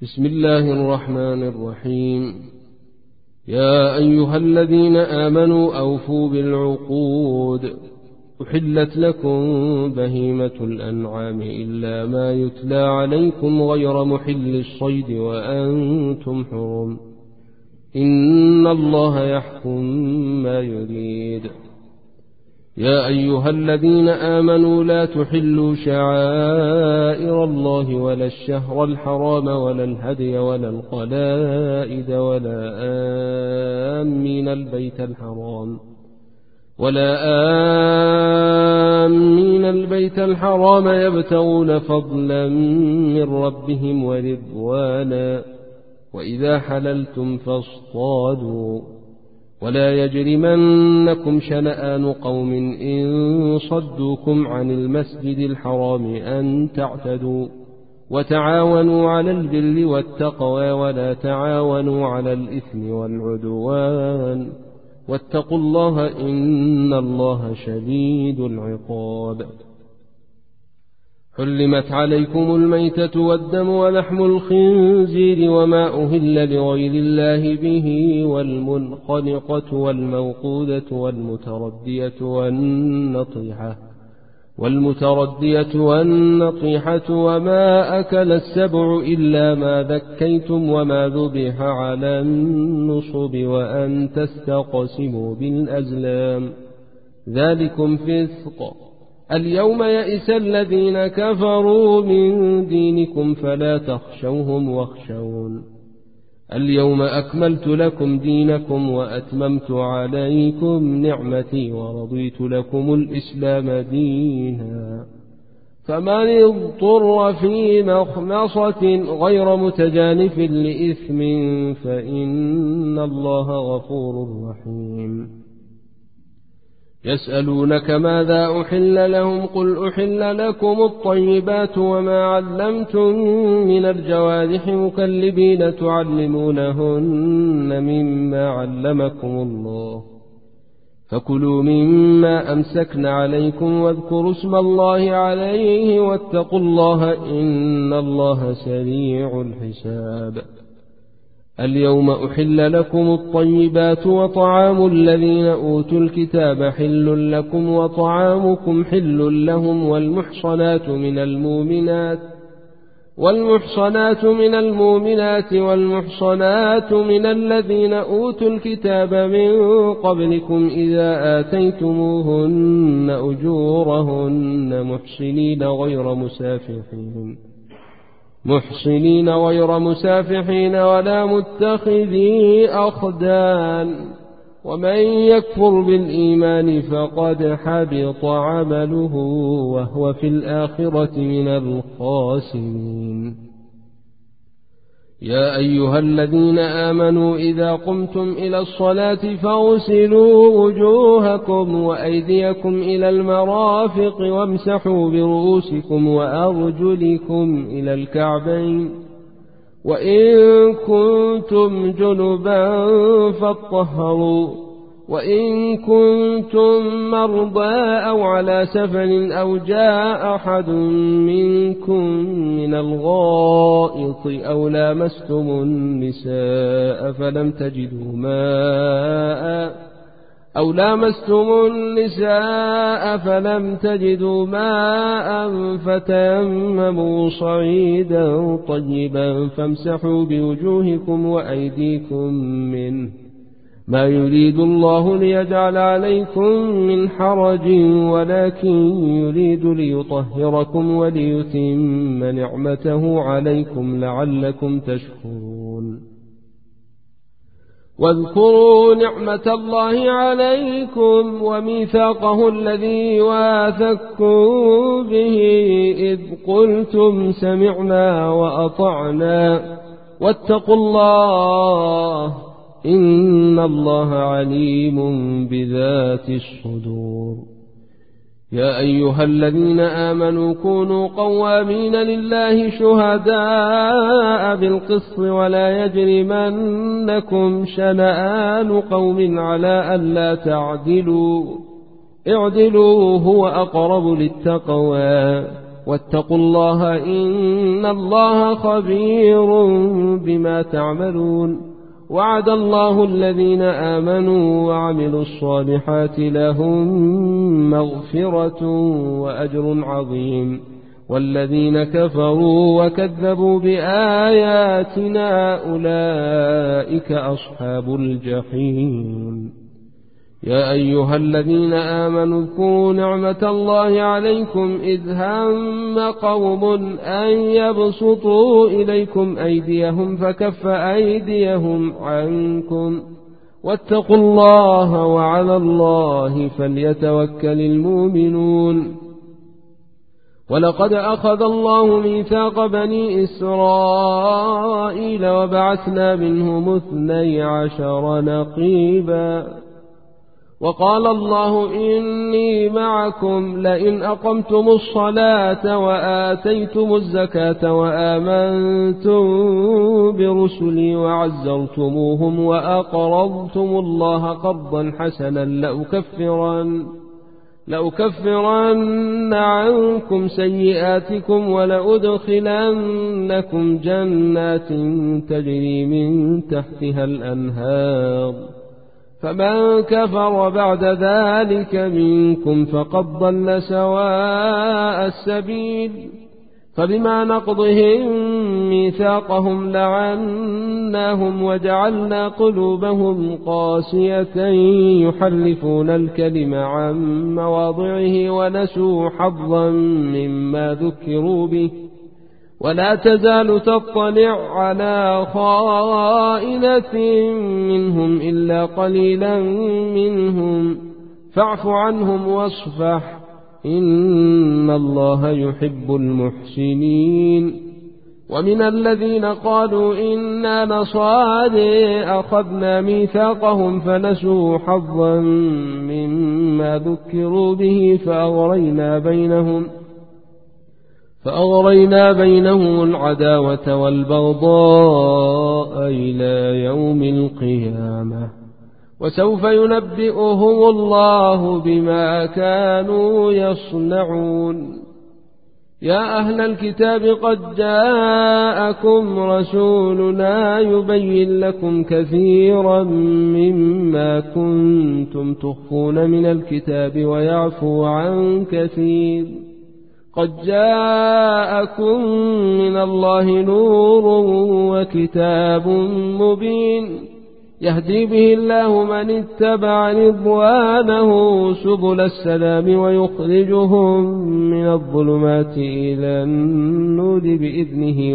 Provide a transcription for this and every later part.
بسم الله الرحمن الرحيم. يا أيها الذين آمنوا أوفوا بالعقود. أحلت لكم بهيمة الأنعام إلا ما يتلى عليكم غير محل الصيد وأنتم حرم. إن الله يحكم ما يريد. يا أيها الذين آمنوا لا تحلوا شعائر الله ولا الشهر الحرام ولا الهدي ولا القلائد ولا آمين البيت الحرام يبتغون فضلا من ربهم ورضوانا وإذا حللتم فاصطادوا ولا يجرمنكم شنآن قوم إن صدوكم عن المسجد الحرام أن تعتدوا وتعاونوا على البر والتقوى ولا تعاونوا على الإثم والعدوان واتقوا الله إن الله شديد العقاب. حرمت عليكم الميتة والدم ولحم الخنزير وما أهل لغير الله به والمنخنقة والموقودة والمتردية والنطيحة وما أكل السبع إلا ما ذكيتم وما ذبح على النصب وأن تستقسموا بالأزلام ذلكم فسق. اليوم يئس الذين كفروا من دينكم فلا تخشوهم واخشون. اليوم أكملت لكم دينكم وأتممت عليكم نعمتي ورضيت لكم الإسلام دينا. فمن اضطر في مخمصة غير متجانف لإثم فإن الله غفور رحيم. يسألونك ماذا أحل لهم قل أحل لكم الطيبات وما علمتم من الجوارح مكلبين تعلمونهن مما علمكم الله فكلوا مما أمسكن عليكم واذكروا اسم الله عليه واتقوا الله إن الله سريع الحساب. اليوم أحل لكم الطيبات وطعام الذين أوتوا الكتاب حل لكم وطعامكم حل لهم والمحصنات من المؤمنات والمحصنات من الذين أوتوا الكتاب من قبلكم إذا آتيتموهن أجورهن محصنين غير مسافحين ولا متخذي أخدان ومن يكفر بالإيمان فقد حبط عمله وهو في الآخرة من الخاسرين. يا أيها الذين آمنوا إذا قمتم إلى الصلاة فاغسلوا وجوهكم وأيديكم إلى المرافق وامسحوا برؤوسكم وأرجلكم إلى الكعبين وإن كنتم جنبا فاطهروا وإن كنتم مرضى أو على سفر أو جاء أحد منكم من الغائط أو لامستم النساء فلم تجدوا ماء فتيمموا صعيدا طيبا فامسحوا بوجوهكم وأيديكم منه ما يريد الله ليجعل عليكم من حرج ولكن يريد ليطهركم وليتم نعمته عليكم لعلكم تشكرون. واذكروا نعمة الله عليكم وميثاقه الذي واثقكم به إذ قلتم سمعنا وأطعنا واتقوا الله إن الله عليم بذات الصدور. يا أيها الذين آمنوا كونوا قوامين لله شهداء بالقسط ولا يجرمنكم شنآن قوم على ألا تعدلوا اعدلوا هو أقرب للتقوى واتقوا الله إن الله خبير بما تعملون. وعد الله الذين آمنوا وعملوا الصالحات لهم مغفرة وأجر عظيم، والذين كفروا وكذبوا بآياتنا أولئك أصحاب الجحيم. يا أيها الذين آمنوا اذكروا نعمة الله عليكم إذ هم قوم أن يبسطوا إليكم أيديهم فكف أيديهم عنكم، واتقوا الله وعلى الله فليتوكل المؤمنون. ولقد أخذ الله ميثاق بني إسرائيل وبعثنا منهم 12 نقيبا، وقال الله إني معكم لئن أقمتم الصلاة وآتيتم الزكاة وآمنتم برسلي وعزرتموهم وأقرضتم الله قرضا حسنا لأكفرن عنكم سيئاتكم ولأدخلنكم جنات تجري من تحتها الأنهار، فمن كفر بعد ذلك منكم فقد ضل سواء السبيل. فبما نقضهم ميثاقهم لعناهم وجعلنا قلوبهم قاسية يحرفون الكلم عن مواضعه ونسوا حظا مما ذكروا به، ولا تزال تطلع على خائنة منهم إلا قليلا منهم، فاعف عنهم واصفح إن الله يحب المحسنين. ومن الذين قالوا إنا نصارى أخذنا ميثاقهم فنسوا حظا مما ذكروا به فأغرينا بينهم العداوة والبغضاء إلى يوم القيامة، وسوف ينبئهم الله بما كانوا يصنعون. يا أهل الكتاب قد جاءكم رسولنا يبين لكم كثيرا مما كنتم تخفون من الكتاب ويعفو عن كثير. قد جاءكم من الله نور وكتاب مبين يهدي به الله من اتبع رضوانه سبل السلام ويخرجهم من الظلمات إلى النور بإذنه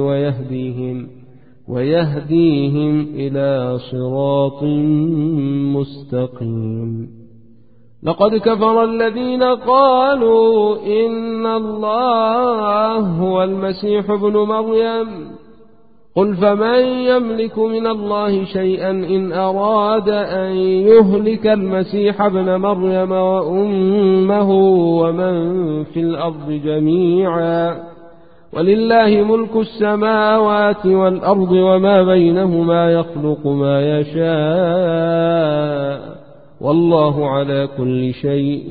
ويهديهم إلى صراط مستقيم. لقد كفر الذين قالوا إن الله هو المسيح ابن مريم، قل فمن يملك من الله شيئا إن أراد أن يهلك المسيح ابن مريم وأمه ومن في الأرض جميعا، ولله ملك السماوات والأرض وما بينهما يخلق ما يشاء، والله على كل شيء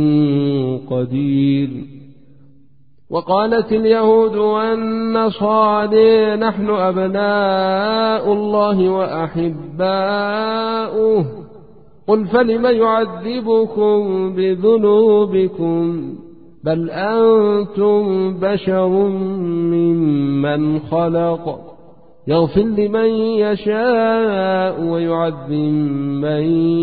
قدير. وقالت اليهود والنصارى نحن أبناء الله وأحباؤه، قل فلم يعذبكم بذنوبكم بل أنتم بشر ممن خلق، يغفر لمن يشاء ويعذب من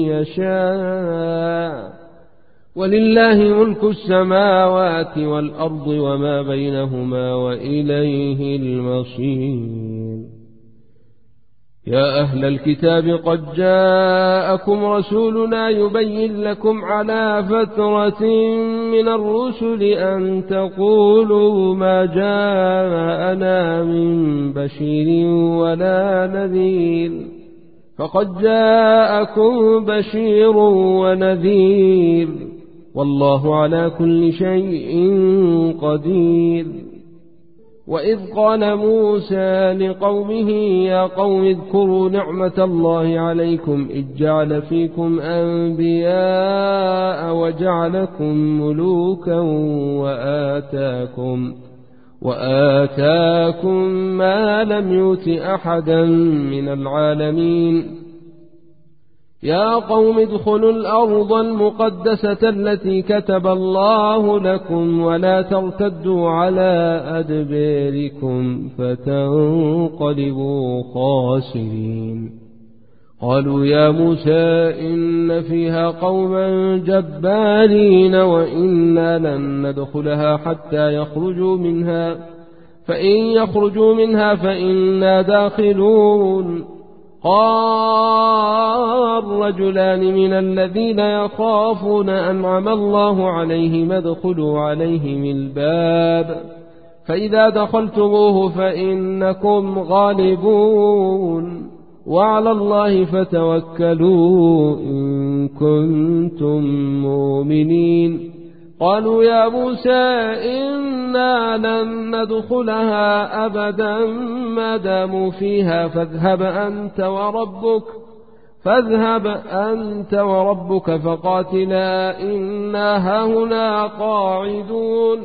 يشاء، ولله ملك السماوات والأرض وما بينهما وإليه المصير. يا أهل الكتاب قد جاءكم رسولنا يبين لكم على فترة من الرسل أن تقولوا ما جاءنا من بشير ولا نذير، فقد جاءكم بشير ونذير، والله على كل شيء قدير. وإذ قال موسى لقومه يا قوم اذكروا نعمة الله عليكم إذ جعل فيكم أنبياء وجعلكم ملوكا وآتاكم ما لم يؤت أحدا من العالمين يا قوم ادخلوا الأرض المقدسة التي كتب الله لكم ولا ترتدوا على أدباركم فتنقلبوا خاسرين قالوا يا موسى إن فيها قوما جبارين وإنا لن ندخلها حتى يخرجوا منها فإن يخرجوا منها فإنا داخلون قال رجلان من الذين يخافون أنعم الله عليهم ادخلوا عليهم الباب فإذا دخلتموه فإنكم غالبون وعلى الله فتوكلوا إن كنتم مؤمنين قالوا يا موسى إنا لن ندخلها أبدا ما داموا فيها فاذهب أنت وربك فقاتلا إنا هاهنا قاعدون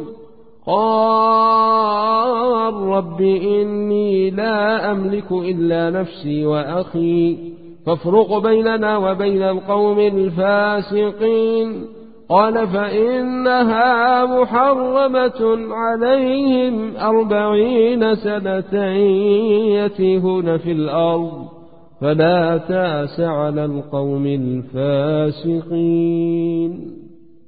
قال رب إني لا أملك إلا نفسي وأخي فافرق بيننا وبين القوم الفاسقين قال فإنها محرمة عليهم 40 سنة يتيهون في الأرض فلا تأس على القوم الفاسقين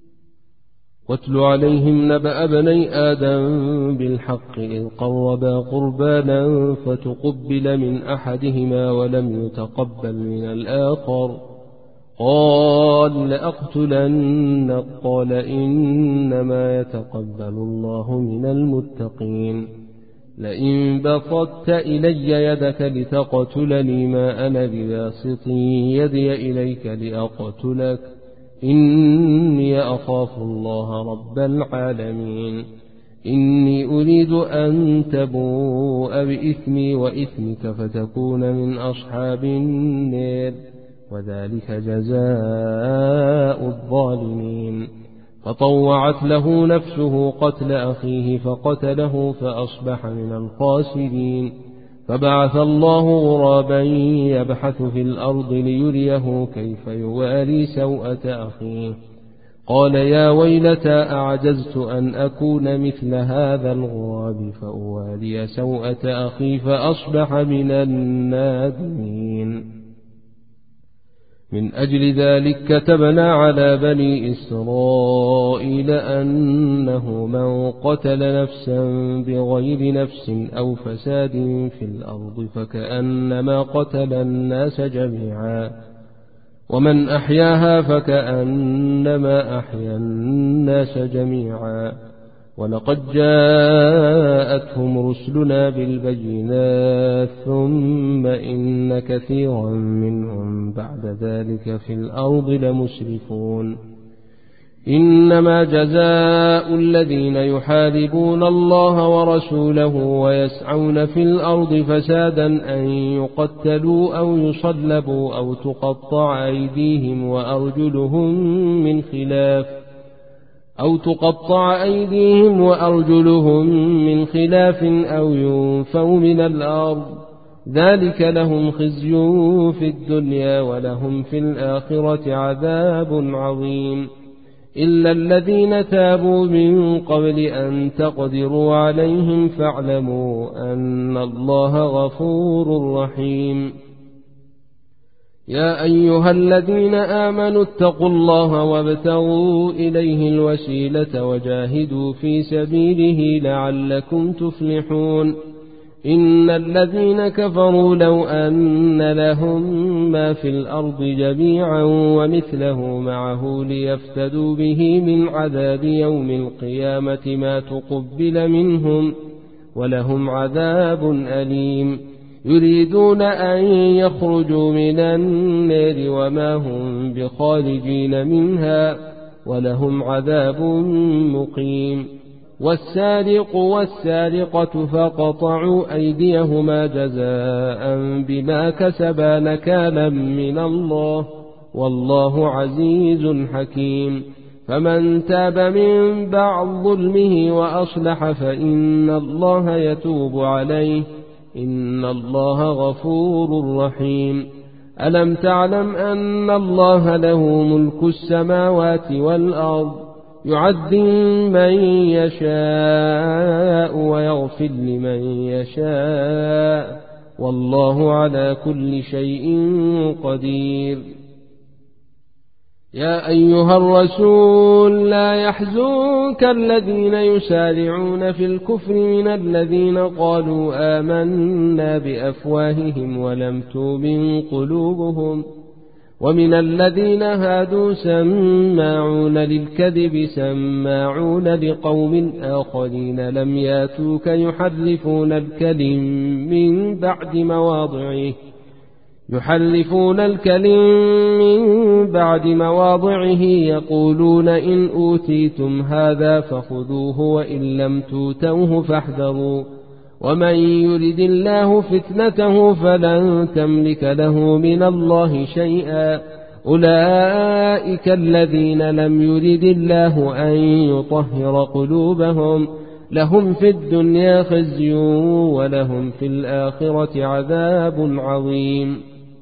واتل عليهم نبأ بني آدم بالحق إذ قربا قربانا فتقبل من أحدهما ولم يتقبل من الآخر قال لأقتلنك قال إنما يتقبل الله من المتقين لئن بسطت إلي يدك لتقتلني ما أنا بباسط يدي إليك لأقتلك إني أخاف الله رب العالمين إني أريد أن تبوء بإثمي وإثمك فتكون من أصحاب النار وذلك جزاء الظالمين فطوعت له نفسه قتل أخيه فقتله فأصبح من الخاسرين فبعث الله غرابا يبحث في الأرض ليريه كيف يواري سوءة أخيه قال يا ويلتى أعجزت أن أكون مثل هذا الغراب فأواري سوءة أخي فأصبح من النادمين من أجل ذلك كتبنا على بني إسرائيل أنه من قتل نفسا بغير نفس أو فساد في الأرض فكأنما قتل الناس جميعا ومن أحياها فكأنما أحيا الناس جميعا ولقد جاءتهم رسلنا بالبينات ثم إن كثيرا منهم بعد ذلك في الأرض لمسرفون إنما جزاء الذين يحاربون الله ورسوله ويسعون في الأرض فسادا أن يقتلوا أو يصلبوا أو تقطع أيديهم وأرجلهم من خلاف أو ينفوا من الأرض ذلك لهم خزي في الدنيا ولهم في الآخرة عذاب عظيم إلا الذين تابوا من قبل أن تقدروا عليهم فاعلموا أن الله غفور رحيم يا أيها الذين آمنوا اتقوا الله وابتغوا إليه الوسيلة وجاهدوا في سبيله لعلكم تفلحون إن الذين كفروا لو أن لهم ما في الأرض جميعا ومثله معه ليفتدوا به من عذاب يوم القيامة ما تقبل منهم ولهم عذاب أليم يريدون أن يخرجوا من النار وما هم بخارجين منها ولهم عذاب مقيم والسارق والسارقة فقطعوا أيديهما جزاء بما كسبا نكالا من الله والله عزيز حكيم. فمن تاب من بعد ظلمه وأصلح فإن الله يتوب عليه إن الله غفور رحيم. ألم تعلم أن الله له ملك السماوات والأرض يعذب من يشاء ويغفر لمن يشاء والله على كل شيء قدير. يا أيها الرسول لا يحزنك الذين يسارعون في الكفر من الذين قالوا آمنا بأفواههم ولم تؤمن قلوبهم ومن الذين هادوا سماعون للكذب سماعون لقوم آخرين لم ياتوك يحرفون الكلم من بعد مواضعه يقولون إن أوتيتم هذا فخذوه وإن لم توتوه فاحذروا ومن يرد الله فتنته فلن تملك له من الله شيئا أولئك الذين لم يرد الله أن يطهر قلوبهم لهم في الدنيا خزي ولهم في الآخرة عذاب عظيم.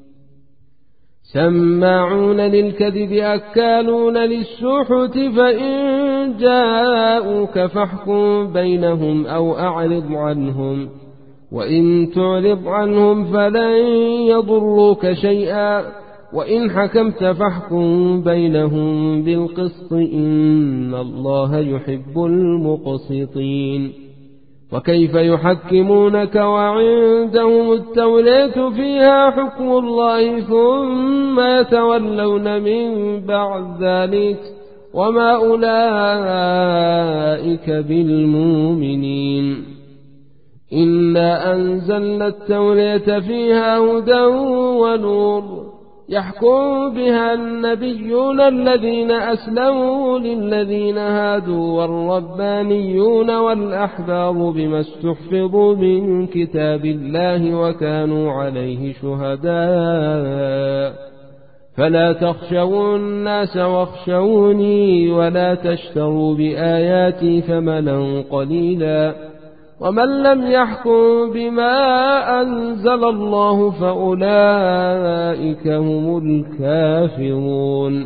سماعون للكذب أكالون للسحت فإن جاءوك فاحكم بينهم أو أعرض عنهم وإن تعرض عنهم فلن يضروك شيئا وإن حكمت فاحكم بينهم بالقسط إن الله يحب المقسطين. وكيف يحكمونك وعندهم التوراة فيها حكم الله ثم يتولون من بعد ذلك وما أولئك بالمؤمنين. إنا أنزلنا التوراة فيها هدى ونور يحكم بها النبيون الذين أسلموا للذين هادوا والربانيون والأحبار بما استحفظوا من كتاب الله وكانوا عليه شهداء فلا تخشوا الناس واخشوني ولا تشتروا بآياتي ثمنا قليلا ومن لم يحكم بما أنزل الله فأولئك هم الكافرون.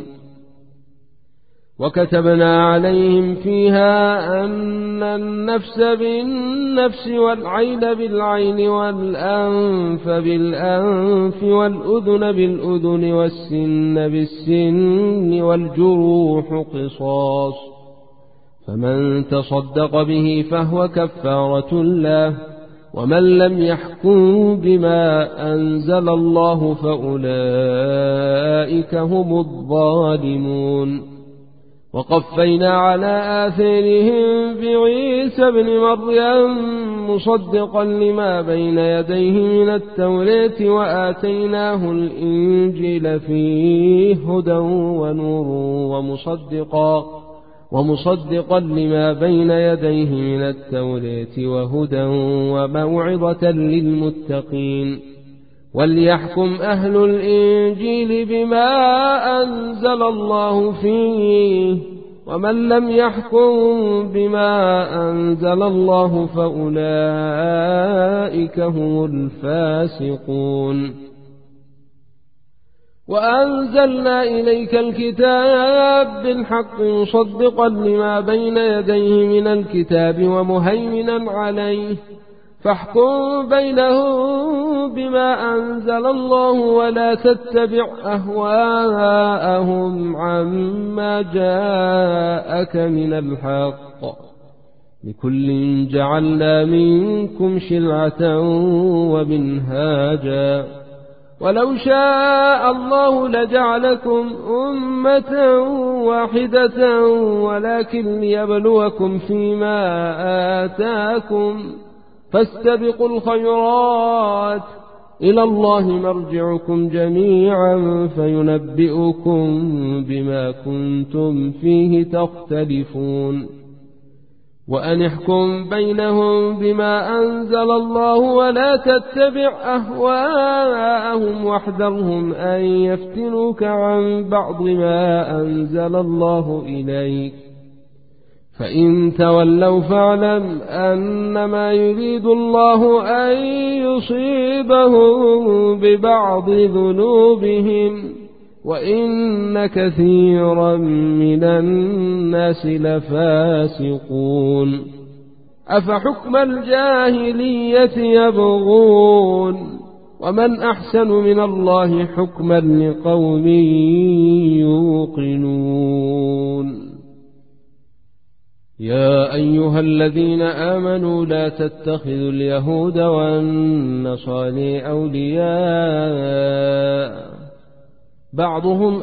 وكتبنا عليهم فيها أن النفس بالنفس والعين بالعين والأنف بالأنف والأذن بالأذن والسن بالسن والجروح قصاص فمن تصدق به فهو كفارة له ومن لم يحكم بما أنزل الله فأولئك هم الظالمون. وقفينا على آثارهم بعيسى ابن مريم مصدقا لما بين يديه من التوراة وآتيناه الإنجيل فيه هدى ونور ومصدقا لما بين يديه من التوراة وهدى وموعظة للمتقين. وليحكم أهل الإنجيل بما أنزل الله فيه ومن لم يحكم بما أنزل الله فأولئك هم الفاسقون. وأنزلنا إليك الكتاب بالحق مصدقا لما بين يديه من الكتاب ومهيمنا عليه فاحكم بينهم بما أنزل الله ولا تتبع أهواءهم عما جاءك من الحق لكل جعلنا منكم شرعة ومنهاجا ولو شاء الله لجعلكم أمة واحدة ولكن ليبلوكم فيما آتاكم فاستبقوا الخيرات إلى الله مرجعكم جميعا فينبئكم بما كنتم فيه تختلفون. وأن احكم بينهم بما أنزل الله ولا تتبع أهواءهم واحذرهم أن يفتنوك عن بعض ما أنزل الله إليك فإن تولوا فاعلم أنما يريد الله أن يصيبهم ببعض ذنوبهم وإن كثيرا من الناس لفاسقون أفحكم الجاهلية يبغون ومن أحسن من الله حكما لقوم يوقنون يا أيها الذين آمنوا لا تتخذوا اليهود والنصارى أولياء بعضهم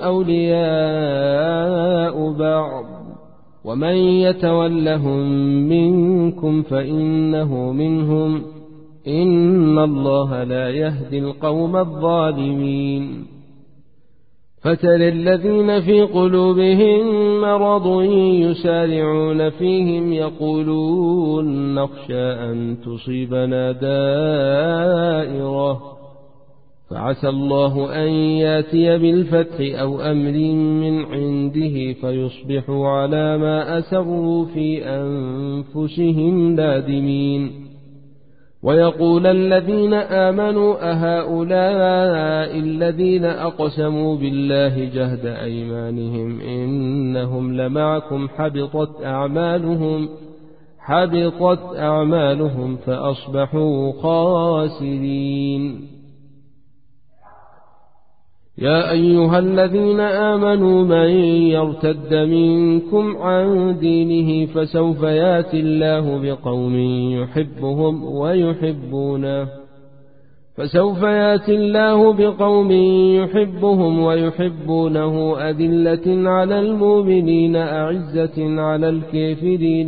أولياء بعض ومن يتولهم منكم فإنه منهم إن الله لا يهدي القوم الظالمين فترى الذين في قلوبهم مرض يسارعون فيهم يقولون نخشى أن تصيبنا دائرة فعسى الله أن ياتي بالفتح أو أمر من عنده فيصبحوا على ما أسروا في أنفسهم نادمين ويقول الذين آمنوا أهؤلاء الذين أقسموا بالله جهد أيمانهم إنهم لمعكم حبطت أعمالهم فأصبحوا خاسرين يا أيها الذين آمنوا من يرتد منكم عن دينه فسوف ياتي الله بقوم يحبهم ويحبونه أذلة على المؤمنين أعزة على الكافرين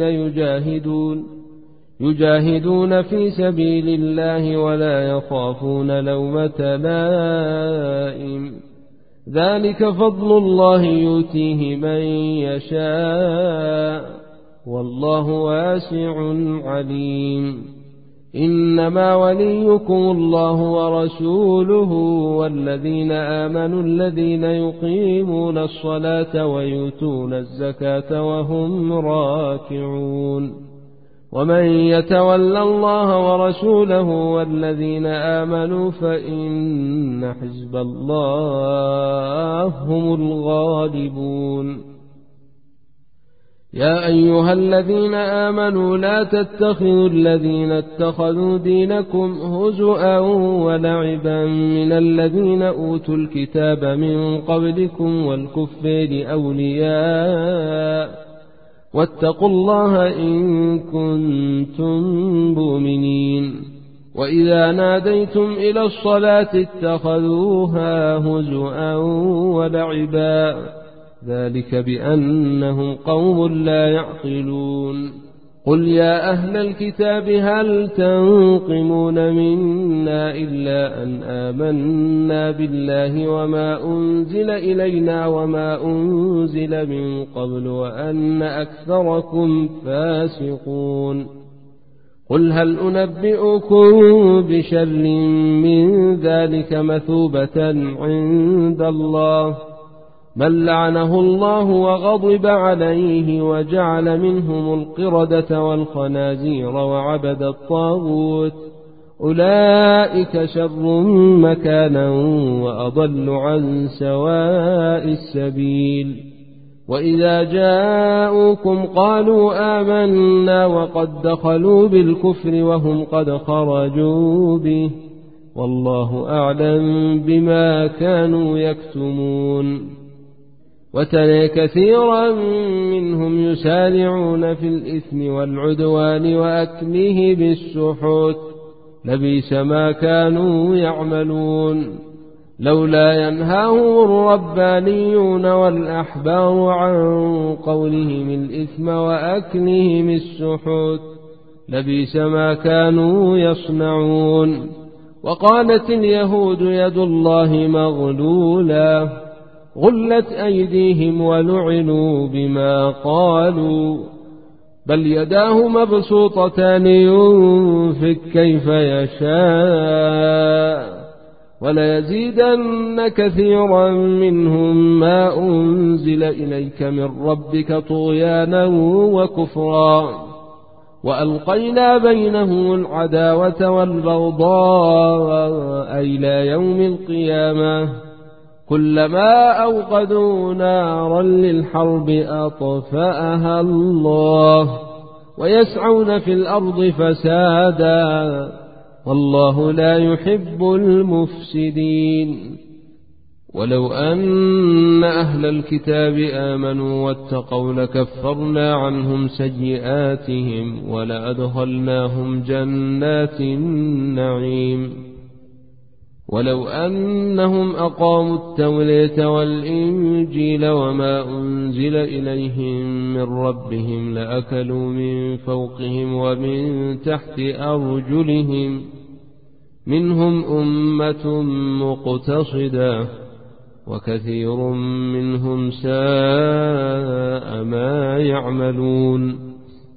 يجاهدون في سبيل الله ولا يخافون لومة لائم ذلك فضل الله يؤتيه من يشاء والله واسع عليم إنما وليكم الله ورسوله والذين آمنوا الذين يقيمون الصلاة ويؤتون الزكاة وهم راكعون ومن يتولى الله ورسوله والذين آمنوا فإن حزب الله هم الغالبون يا أيها الذين آمنوا لا تتخذوا الذين اتخذوا دينكم هزؤا ولعبا من الذين أوتوا الكتاب من قبلكم والكفار أولياء واتقوا الله إن كنتم مؤمنين وإذا ناديتم إلى الصلاة اتخذوها هزؤا ولعبا ذلك بأنهم قوم لا يعقلون قل يا أهل الكتاب هل تنقمون منا إلا أن آمنا بالله وما أنزل إلينا وما أنزل من قبل وأن أكثركم فاسقون قل هل أنبئكم بشر من ذلك مثوبة عند الله من لعنه الله وغضب عليه وجعل منهم القردة والخنازير وعبد الطاغوت أولئك شر مكانا وأضل عن سواء السبيل وإذا جاءوكم قالوا آمنا وقد دخلوا بالكفر وهم قد خرجوا به والله أعلم بما كانوا يكتمون وترى كثيرا منهم يسارعون في الإثم والعدوان وأكله بالسحت لبئس ما كانوا يعملون لولا ينهاهم الربانيون والأحبار عن قولهم الإثم وأكلهم السحت لبئس ما كانوا يصنعون وقالت اليهود يد الله مغلولة غلت أيديهم ولعنوا بما قالوا بل يداه مبسوطتان ينفق كيف يشاء وليزيدن كثيرا منهم ما أنزل إليك من ربك طغيانا وكفرا وألقينا بينهم العداوة والبغضاء إلى يوم القيامة كلما أوقدوا نارا للحرب أطفأها الله ويسعون في الأرض فسادا والله لا يحب المفسدين. ولو أن أهل الكتاب آمنوا واتقوا لكفرنا عنهم سيئاتهم ولأدخلناهم جنات النعيم. ولو أنهم أقاموا التوراة والإنجيل وما أنزل إليهم من ربهم لأكلوا من فوقهم ومن تحت أرجلهم منهم أمة مقتصدة وكثير منهم ساء ما يعملون.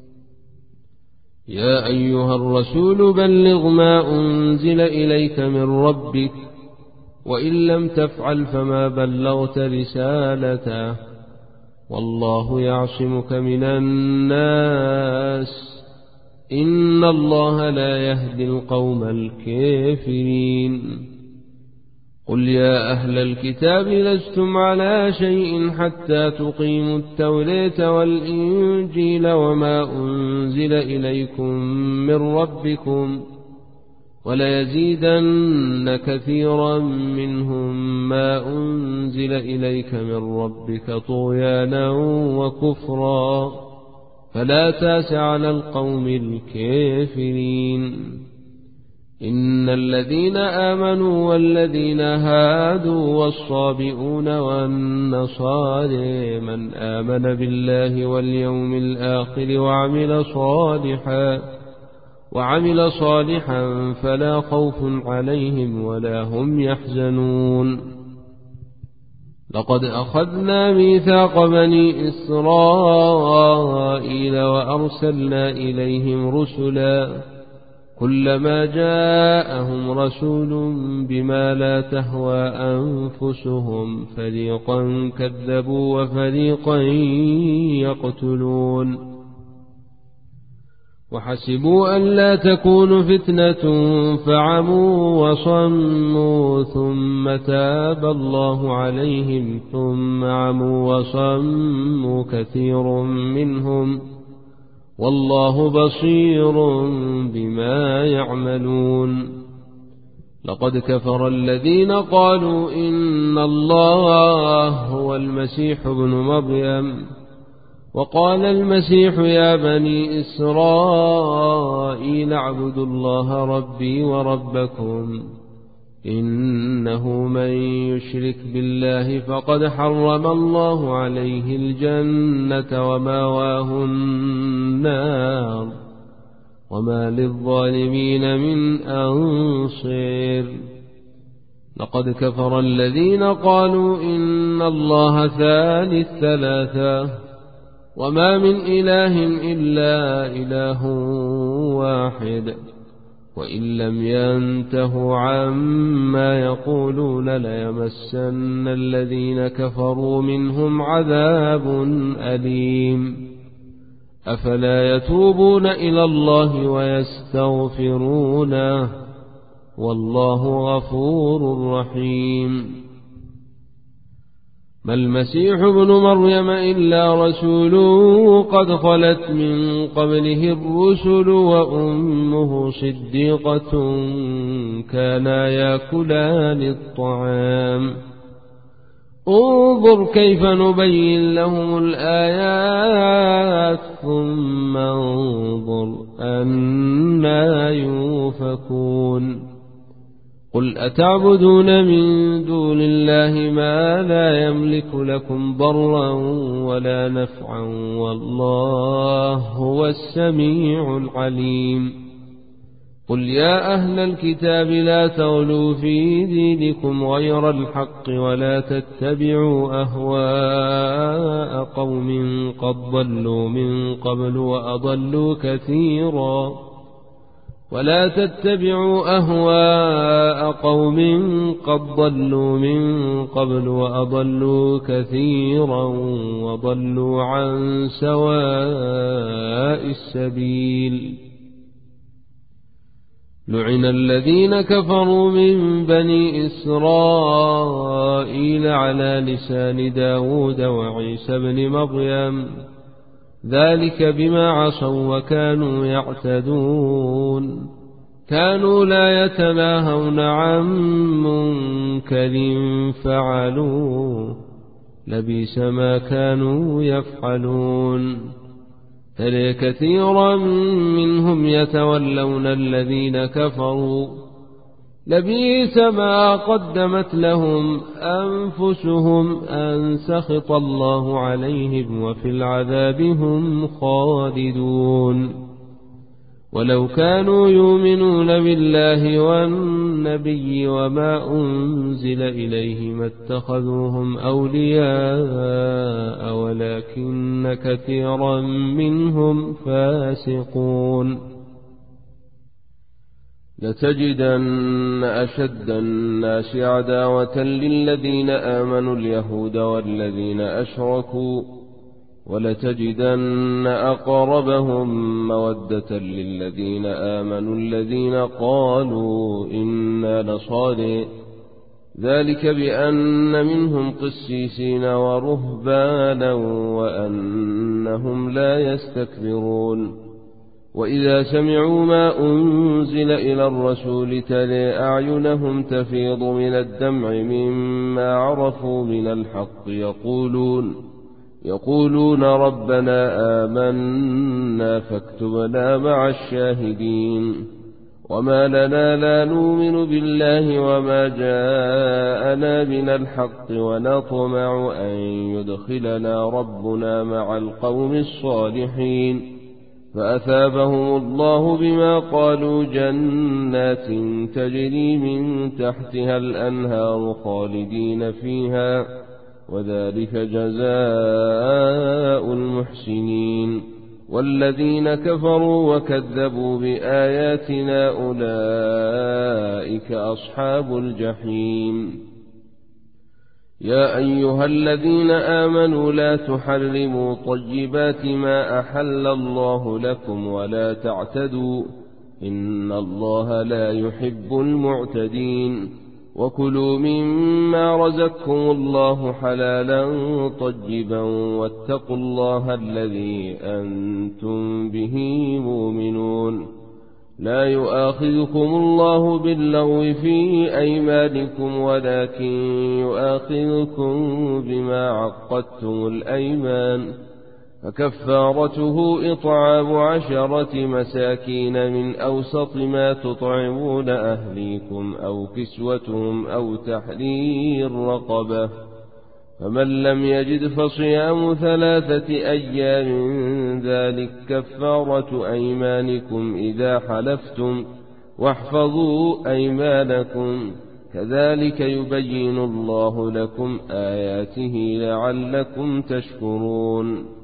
يا أيها الرسول بلغ ما أنزل إليك من ربك وإن لم تفعل فما بلغت رسالته والله يعصمك من الناس إن الله لا يهدي القوم الكافرين. قل يا أهل الكتاب لستم على شيء حتى تقيموا التوراة والإنجيل وما أنزل إليكم من ربكم وليزيدن كثيرا منهم ما أنزل إليك من ربك طغيانا وكفرا فلا تأس على القوم الكافرين. إن الذين آمنوا والذين هادوا والصابئون والنصارى من آمن بالله واليوم الآخر وعمل صالحا فلا خوف عليهم ولا هم يحزنون. لقد أخذنا ميثاق بني إسرائيل وأرسلنا إليهم رسلا كلما جاءهم رسول بما لا تهوى أنفسهم فريقا كذبوا وفريقا يقتلون وحسبوا أن لا تكون فتنة فعموا وصموا ثم تاب الله عليهم ثم عموا وصموا كثير منهم والله بصير بما يعملون. لقد كفر الذين قالوا إن الله هو المسيح ابن مريم وقال المسيح يا بني إسرائيل اعبدوا الله ربي وربكم إنه من يشرك بالله فقد حرم الله عليه الجنة وماواه النار وما للظالمين من أنصير. لقد كفر الذين قالوا إن الله ثالث ثلاثة وما من إله إلا إله واحد وإن لم ينتهوا عما يقولون ليمسن الذين كفروا منهم عذاب أليم. أفلا يتوبون إلى الله ويستغفرونه والله غفور رحيم. ما المسيح ابن مريم إلا رسول قد خلت من قبله الرسل وأمه صديقة كانا يأكلان الطعام انظر كيف نبين لهم الآيات ثم انظر أنا يؤفكون. قل أتعبدون من دون الله ما لا يملك لكم ضرا ولا نفعا والله هو السميع العليم. قل يا أهل الكتاب لا تغلوا في دينكم غير الحق ولا تتبعوا أهواء قوم قد ضلوا من قبل وأضلوا كثيرا وضلوا عن سواء السبيل لعن الذين كفروا من بني إسرائيل على لسان داود وعيسى بن مريم ذلك بما عصوا وكانوا يعتدون كانوا لا يتناهون عن منكر فعلوه لبئس ما كانوا يفعلون ترى كثيرا منهم يتولون الذين كفروا لبئس ما قدمت لهم أنفسهم أن سخط الله عليهم وفي العذاب هم خالدون ولو كانوا يؤمنون بالله والنبي وما أنزل إليه ما اتخذوهم أولياء ولكن كثيرا منهم فاسقون لتجدن أشد الناس عداوة للذين آمنوا اليهود والذين أشركوا ولتجدن أقربهم مودة للذين آمنوا الذين قالوا إنا نصارى ذلك بأن منهم قسيسين ورهبانا وأنهم لا يستكبرون وإذا سمعوا ما أنزل إلى الرسول ترى أعينهم تفيض من الدمع مما عرفوا من الحق يقولون ربنا آمنا فاكتبنا مع الشاهدين وما لنا لا نؤمن بالله وما جاءنا من الحق ونطمع أن يدخلنا ربنا مع القوم الصالحين فأثابهم الله بما قالوا جنات تجري من تحتها الأنهار خالدين فيها وذلك جزاء المحسنين والذين كفروا وكذبوا بآياتنا أولئك أصحاب الجحيم يا أيها الذين آمنوا لا تحرموا طيبات ما أحل الله لكم ولا تعتدوا إن الله لا يحب المعتدين وكلوا مما رزقكم الله حلالا طيبا واتقوا الله الذي أنتم به مؤمنون لا يؤاخذكم الله باللغو في أيمانكم ولكن يؤاخذكم بما عقدتم الأيمان فكفارته إطعام 10 مساكين من أوسط ما تطعمون أهليكم أو كسوتهم أو تحرير رقبة فمن لم يجد فصيام 3 أيام ذلك كفارة أيمانكم إذا حلفتم واحفظوا أيمانكم كذلك يبين الله لكم آياته لعلكم تشكرون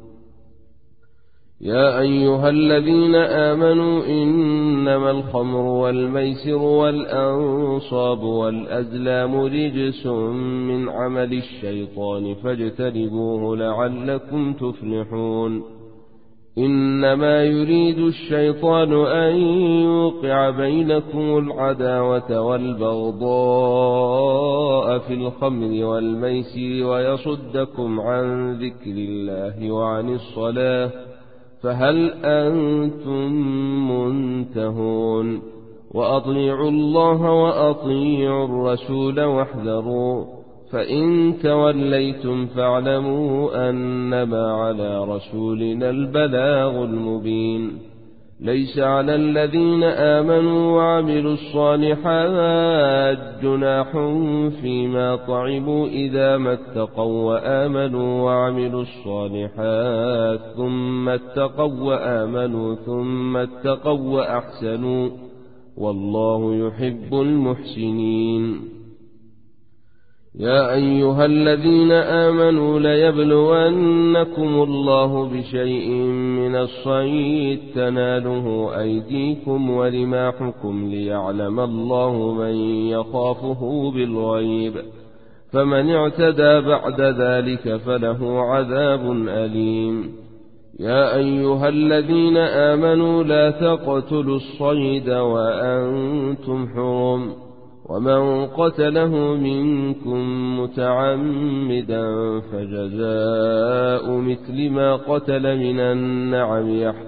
يا أيها الذين آمنوا إنما الخمر والميسر والأنصاب والأزلام رجس من عمل الشيطان فاجتنبوه لعلكم تفلحون إنما يريد الشيطان أن يوقع بينكم العداوة والبغضاء في الخمر والميسر ويصدكم عن ذكر الله وعن الصلاة فهل أنتم منتهون وأطيعوا الله وأطيعوا الرسول واحذروا فإن توليتم فاعلموا أنما على رسولنا البلاغ المبين ليس على الذين آمنوا وعملوا الصالحات جناح فيما طعموا إذا ما اتقوا وآمنوا وعملوا الصالحات ثم اتقوا وآمنوا ثم اتقوا وأحسنوا والله يحب المحسنين. يا أيها الذين آمنوا ليبلونكم الله بشيء من الصيد تناله أيديكم ورماحكم ليعلم الله من يخافه بالغيب، فمن اعتدى بعد ذلك فله عذاب أليم. يا أيها الذين آمنوا لا تقتلوا الصيد وأنتم حرم، ومن قتله منكم متعمدا فجزاء مثل ما قتل من النعم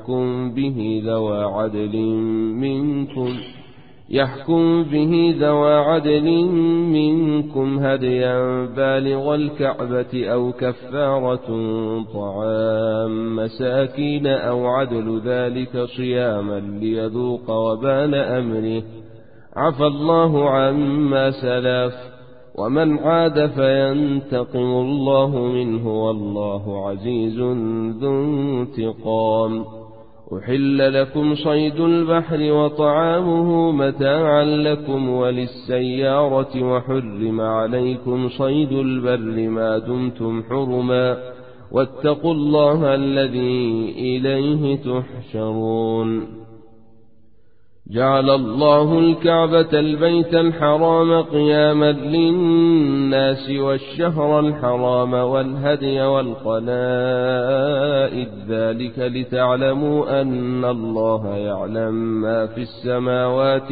يحكم به ذوى عدل منكم هديا بالغ الكعبة أو كفارة طعام مساكين أو عدل ذلك صياما ليذوق وبال أمره، عفى الله عما سلف، ومن عاد فينتقم الله منه والله عزيز ذو انتقام. أحل لكم صيد البحر وطعامه متاعا لكم وللسيارة، وحرم عليكم صيد البر ما دمتم حرما، واتقوا الله الذي إليه تحشرون. جعل الله الكعبة البيت الحرام قياما للناس والشهر الحرام والهدي والقلائد، ذلك لتعلموا أن الله يعلم ما في السماوات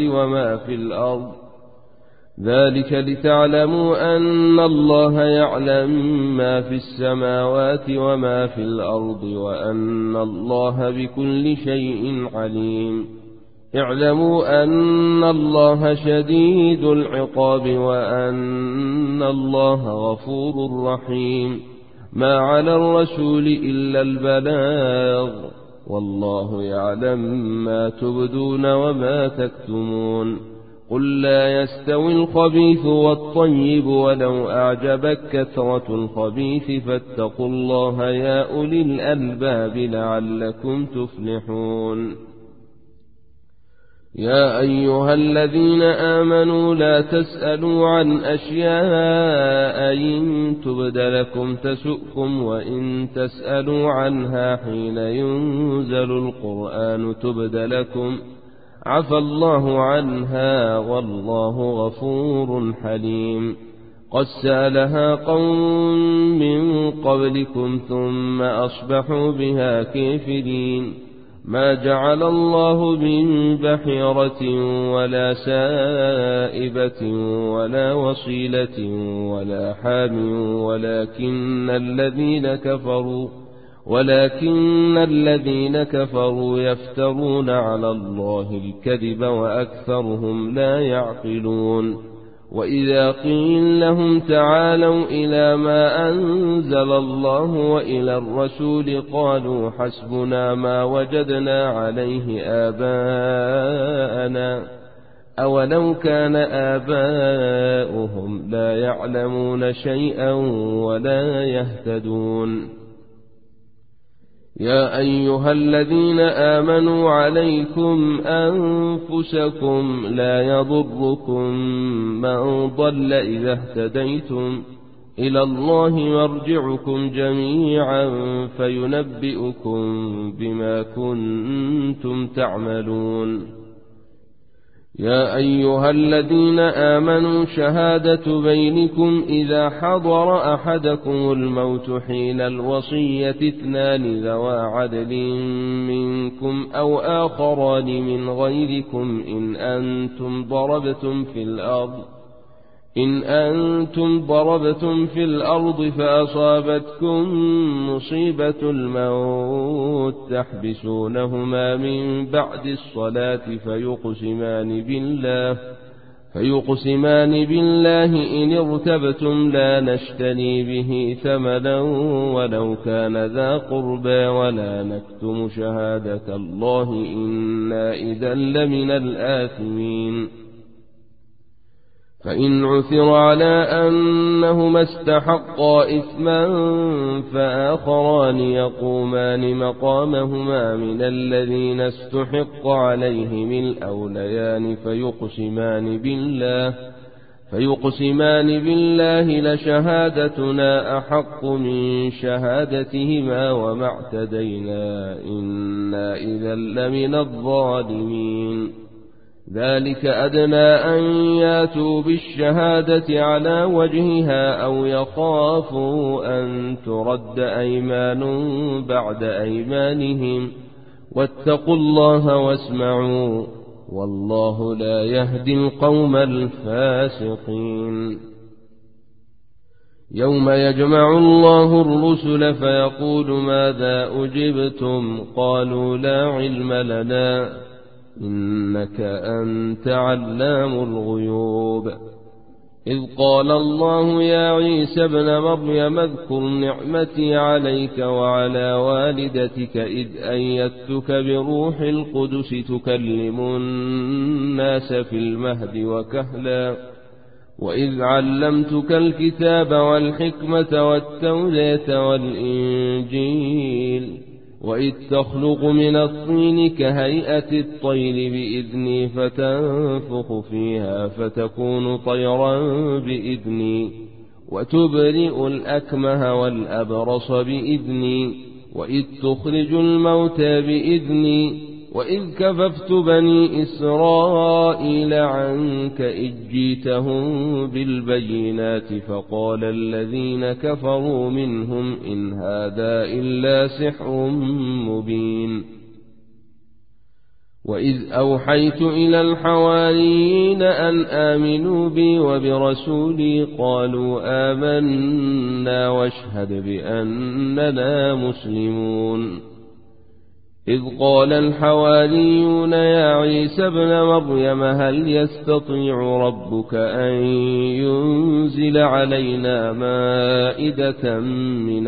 وما في الأرض وأن الله بكل شيء عليم. اعلموا أن الله شديد العقاب وأن الله غفور رحيم. ما على الرسول إلا البلاغ، والله يعلم ما تبدون وما تكتمون. قل لا يستوي الخبيث والطيب ولو أعجبك كثرة الخبيث، فاتقوا الله يا أولي الألباب لعلكم تفلحون. يا أيها الذين آمنوا لا تسألوا عن أشياء إن تبد لكم تسؤكم، وإن تسألوا عنها حين ينزل القرآن تبد لكم عفى الله عنها والله غفور حليم. قد سألها قوم من قبلكم ثم أصبحوا بها كافرين. ما جعل الله من بحيرة ولا سائبة ولا وصيلة ولا حام ولكن الذين كفروا يفترون على الله الكذب وأكثرهم لا يعقلون. وإذا قيل لهم تعالوا إلى ما أنزل الله وإلى الرسول قالوا حسبنا ما وجدنا عليه آباءنا، أولو كان آباؤهم لا يعلمون شيئا ولا يهتدون. يا أيها الذين آمنوا عليكم أنفسكم لا يضركم من ضل إذا اهتديتم، إلى الله مرجعكم جميعا فينبئكم بما كنتم تعملون. يا أيها الذين آمنوا شهادة بينكم إذا حضر أحدكم الموت حين الوصية اثنان ذوى عدل منكم أو آخران من غيركم إن أنتم ضربتم في الأرض فأصابتكم مصيبة الموت تحبسونهما من بعد الصلاة فيقسمان بالله إن ارتبتم لا نشتري به ثمنا ولو كان ذا قربى ولا نكتم شهادة الله إنا إذا لمن الآثمين. فإن عثر على أنهما استحقا إثما فآخران يقومان مقامهما من الذين استحق عليهم الأوليان فيقسمان بالله لشهادتنا أحق من شهادتهما وما اعتدينا إنا إذا لمن الظالمين. ذلك أدنى أن ياتوا بالشهادة على وجهها أو يخافوا أن ترد أيمان بعد أيمانهم واتقوا الله واسمعوا والله لا يهدي القوم الفاسقين. يوم يجمع الله الرسل فيقول ماذا أجبتم قالوا لا علم لنا إنك أنت علام الغيوب. إذ قال الله يا عيسى ابن مريم اذكر نعمتي عليك وعلى والدتك إذ أيدتك بروح القدس تكلم الناس في المهد وكهلا وإذ علمتك الكتاب والحكمة والتوراة والإنجيل وإذ تخلق من الطين كهيئة الطير بإذني فتنفخ فيها فتكون طيرا بإذني وتبرئ الأكمه والأبرص بإذني وإذ تخرج الموتى بإذني وإذ كففت بني إسرائيل عنك إذ جيتهم بالبينات فقال الذين كفروا منهم إن هذا إلا سحر مبين. وإذ أوحيت إلى الحواريين أن آمنوا بي وبرسولي قالوا آمنا واشهد بأننا مسلمون. إذ قال الحواريون يا عيسى ابن مريم هل يستطيع ربك أن ينزل علينا مائدة من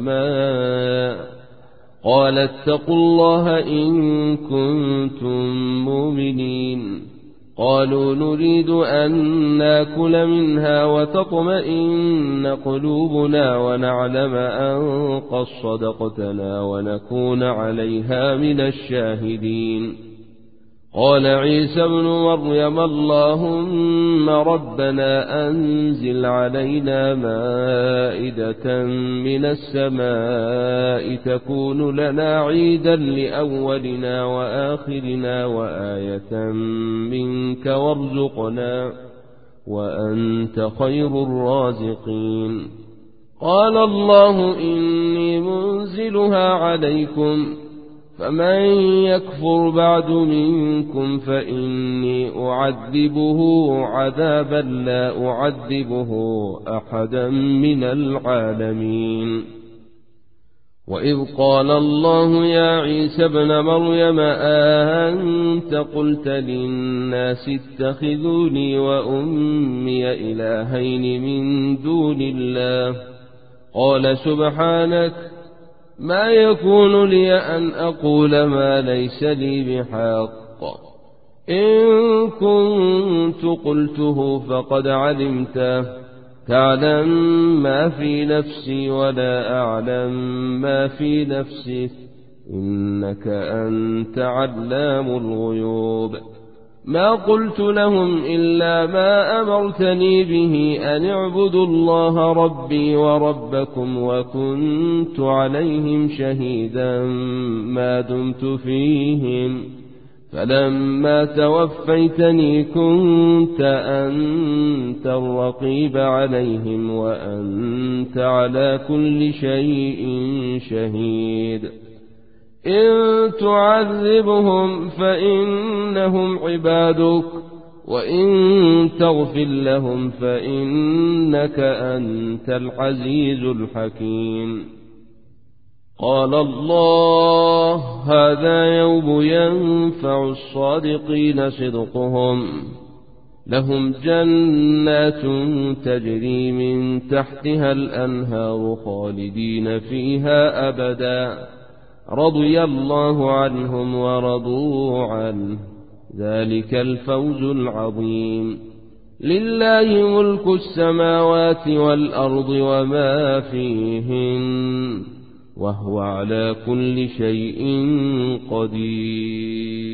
السماء قال اتقوا الله إن كنتم مؤمنين. قالوا نريد أن ناكل منها وتطمئن قلوبنا ونعلم أن قد صدقتنا ونكون عليها من الشاهدين. قال عيسى ابن مريم اللهم ربنا أنزل علينا مائدة من السماء تكون لنا عيدا لأولنا وآخرنا وآية منك وارزقنا وأنت خير الرازقين. قال الله إني منزلها عليكم فمن يكفر بعد منكم فإني أعذبه عذابا لا أعذبه أحدا من العالمين. وإذ قال الله يا عيسى ابن مريم أأنت قلت للناس اتخذوني وأمي إلهين من دون الله قال سبحانك ما يكون لي أن أقول ما ليس لي بحق إن كنت قلته فقد علمته تعلم ما في نفسي ولا أعلم ما في نفسك إنك أنت علام الغيوب. ما قلت لهم إلا ما أمرتني به أن اعبدوا الله ربي وربكم وكنت عليهم شهيدا ما دمت فيهم فلما توفيتني كنت أنت الرقيب عليهم وأنت على كل شيء شهيد. إن تعذبهم فإنهم عبادك وإن تغفر لهم فإنك أنت العزيز الحكيم. قال الله هذا يوم ينفع الصادقين صدقهم لهم جنات تجري من تحتها الأنهار خالدين فيها أبدا رضي الله عنهم ورضوا عنه ذلك الفوز العظيم. لله ملك السماوات والأرض وما فيهن وهو على كل شيء قدير.